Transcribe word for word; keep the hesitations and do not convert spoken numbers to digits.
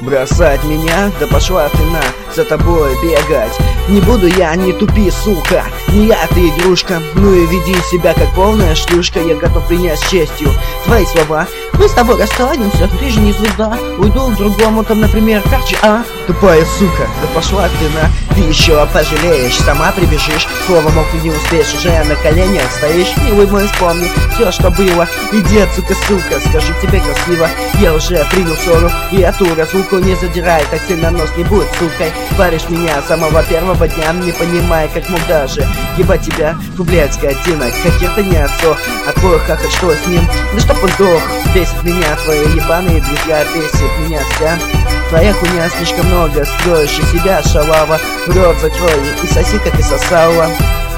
Бросать меня? Да пошла ты на, за тобой бегать не буду я, не тупи, сука. Не я, ты игрушка. Ну и веди себя как полная шлюшка. Я готов принять с честью твои слова. Мы с тобой расстанемся, ты же не звезда. Уйду к другому, там, например, Карчи, а? Тупая сука, да пошла ты на. Ты еще пожалеешь, сама прибежишь. Слово мог не успеешь, уже на коленях стоишь. Милый мой, вспомни все, что было. Иди отсюда, сука, скажу тебе красиво. Я уже принял ссору и эту разлуку не задирай. Так сильно нос не будет, сукой. Варишь меня с самого первого дня, не понимая, как мог даже ебать тебя, блядь, скотина. Каких-то не отцов, а твой хахаль, что с ним? Да чтоб он сдох. Бесит меня твои ебаные друзья, бесит меня вся твоя хуйня, слишком много строишь из себя, шалава. Рот закрой и соси, как и сосала.